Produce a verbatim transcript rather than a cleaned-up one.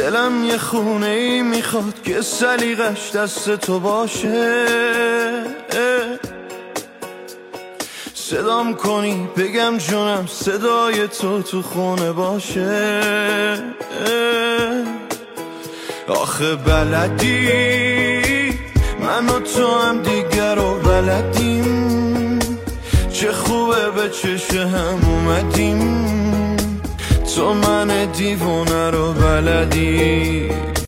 دلم یه خونه ای میخواد که سلیقش دست تو باشه، صدام کنی بگم جونم صدای تو تو خونه باشه. آخه بلدی من و تو هم دیگر رو بلدیم، چه خوبه به چش هم اومدیم، تو من دیوونه رو بلدی.